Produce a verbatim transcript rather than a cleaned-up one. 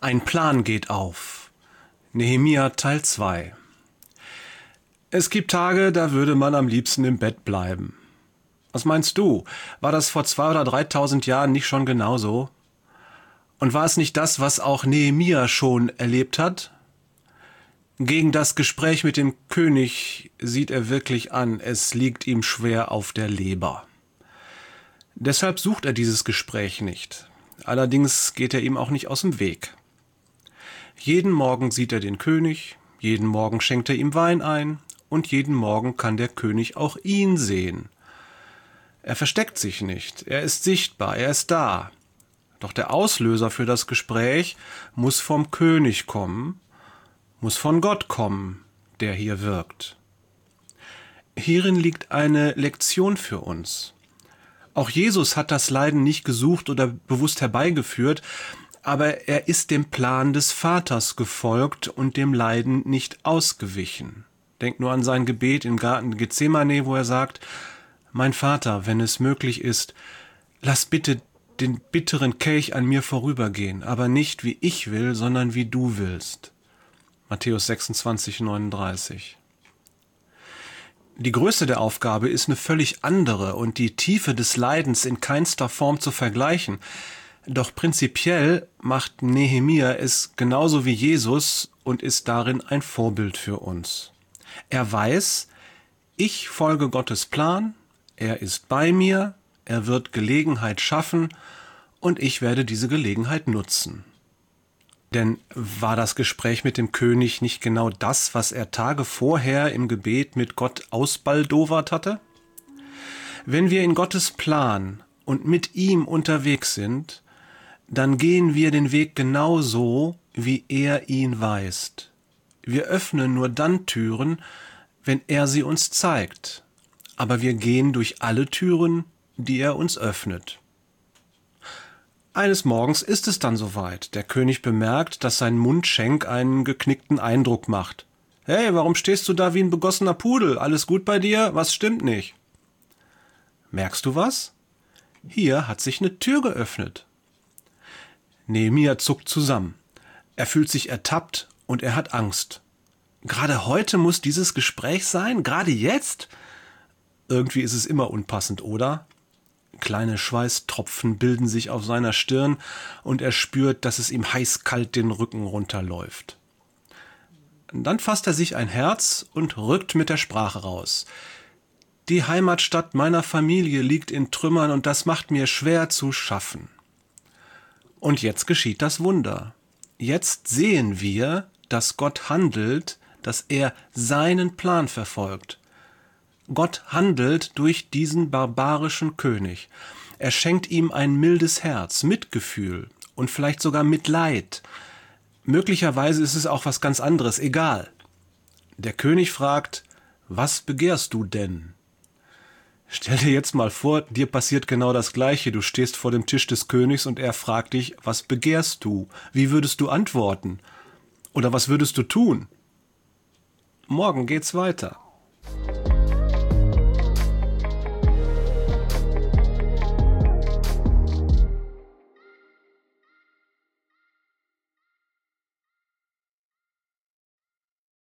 Ein Plan geht auf. Nehemia Teil zwei. Es gibt Tage, da würde man am liebsten im Bett bleiben. Was meinst du? War das vor zwei oder dreitausend Jahren nicht schon genauso? Und war es nicht das, was auch Nehemia schon erlebt hat? Gegen das Gespräch mit dem König sieht er wirklich an, es liegt ihm schwer auf der Leber. Deshalb sucht er dieses Gespräch nicht. Allerdings geht er ihm auch nicht aus dem Weg. Jeden Morgen sieht er den König, jeden Morgen schenkt er ihm Wein ein und jeden Morgen kann der König auch ihn sehen. Er versteckt sich nicht, er ist sichtbar, er ist da. Doch der Auslöser für das Gespräch muss vom König kommen, muss von Gott kommen, der hier wirkt. Hierin liegt eine Lektion für uns. Auch Jesus hat das Leiden nicht gesucht oder bewusst herbeigeführt, aber er ist dem Plan des Vaters gefolgt und dem Leiden nicht ausgewichen. Denkt nur an sein Gebet im Garten Gethsemane, wo er sagt: Mein Vater, wenn es möglich ist, lass bitte den bitteren Kelch an mir vorübergehen, aber nicht wie ich will, sondern wie du willst. Matthäus sechsundzwanzig, neununddreißig. Die Größe der Aufgabe ist eine völlig andere und die Tiefe des Leidens in keinster Form zu vergleichen. Doch prinzipiell macht Nehemia es genauso wie Jesus und ist darin ein Vorbild für uns. Er weiß, ich folge Gottes Plan, er ist bei mir, er wird Gelegenheit schaffen und ich werde diese Gelegenheit nutzen. Denn war das Gespräch mit dem König nicht genau das, was er Tage vorher im Gebet mit Gott ausbaldowert hatte? Wenn wir in Gottes Plan und mit ihm unterwegs sind, dann gehen wir den Weg genau so, wie er ihn weist. Wir öffnen nur dann Türen, wenn er sie uns zeigt. Aber wir gehen durch alle Türen, die er uns öffnet. Eines Morgens ist es dann soweit. Der König bemerkt, dass sein Mundschenk einen geknickten Eindruck macht. »Hey, warum stehst du da wie ein begossener Pudel? Alles gut bei dir? Was stimmt nicht?« Merkst du was? Hier hat sich eine Tür geöffnet. Nehemia zuckt zusammen. Er fühlt sich ertappt und er hat Angst. Gerade heute muss dieses Gespräch sein? Gerade jetzt? Irgendwie ist es immer unpassend, oder? Kleine Schweißtropfen bilden sich auf seiner Stirn und er spürt, dass es ihm heiß-kalt den Rücken runterläuft. Dann fasst er sich ein Herz und rückt mit der Sprache raus. Die Heimatstadt meiner Familie liegt in Trümmern und das macht mir schwer zu schaffen. Und jetzt geschieht das Wunder. Jetzt sehen wir, dass Gott handelt, dass er seinen Plan verfolgt. Gott handelt durch diesen barbarischen König. Er schenkt ihm ein mildes Herz, Mitgefühl und vielleicht sogar Mitleid. Möglicherweise ist es auch was ganz anderes, egal. Der König fragt: Was begehrst du denn? Stell dir jetzt mal vor, dir passiert genau das Gleiche. Du stehst vor dem Tisch des Königs und er fragt dich: Was begehrst du? Wie würdest du antworten? Oder was würdest du tun? Morgen geht's weiter.